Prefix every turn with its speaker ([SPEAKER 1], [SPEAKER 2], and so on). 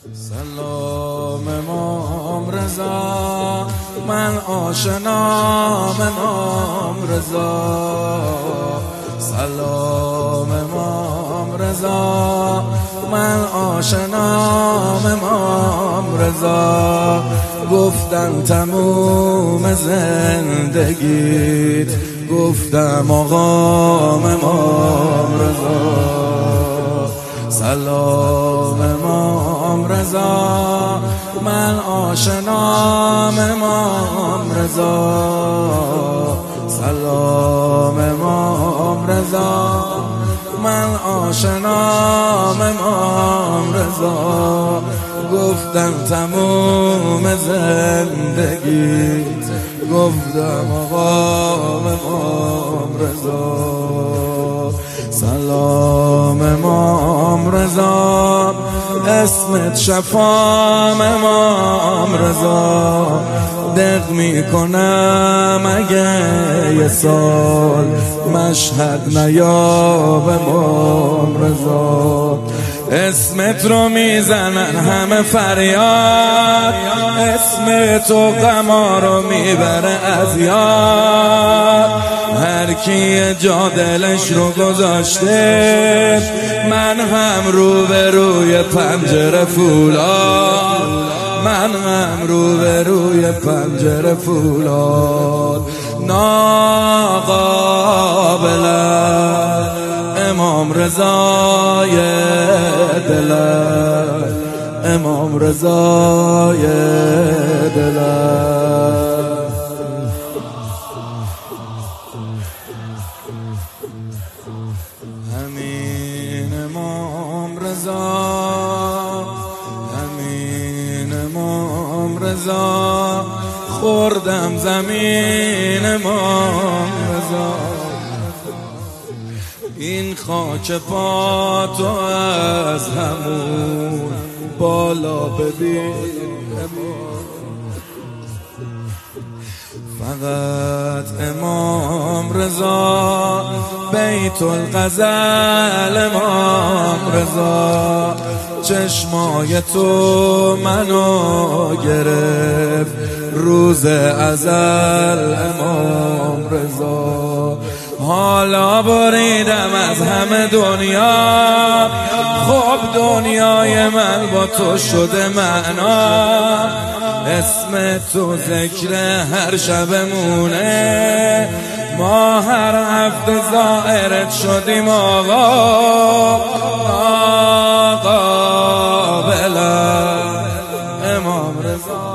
[SPEAKER 1] سلام امام رضا، من آشنام امام رضا. سلام امام رضا، من آشنام امام رضا. گفتن تموم زندگیت، گفتم آقام امام رضا. سلام امام رضا، من آشنام امام رضا. سلام امام رضا، من آشنام امام رضا. گفتم تموم زندگیت، گفتم آقام امام رضا. سلام امام رضا، اسمت شفام امام رضا. دق میکنم اگه یه سال مشهد نیاب امام رضا. اسمت رو میزنن همه فریاد، اسم تو غما رو میبره از یاد. هر کی جا دلش رو گذاشته، من هم رو به روی پنجره فولاد، من هم رو به روی پنجره فولاد. ناقابلم امام رضای دلم، امام رضای دلم. همین امام رضا، همین امام رضا. خوردم زمین امام رضا. این خاک پا تو از همون بالا ببین، فقط امام رضا. بیت الغزل امام رضا. چشمای تو منو گرفت روز ازل امام رضا. حالا بریدم از همه دنیا، خب دنیای من با تو شده معنا. اسم تو ذکر هر شبمونه، ما هر هفته زائرت شدیم آقا. آقا بلا امام رضا.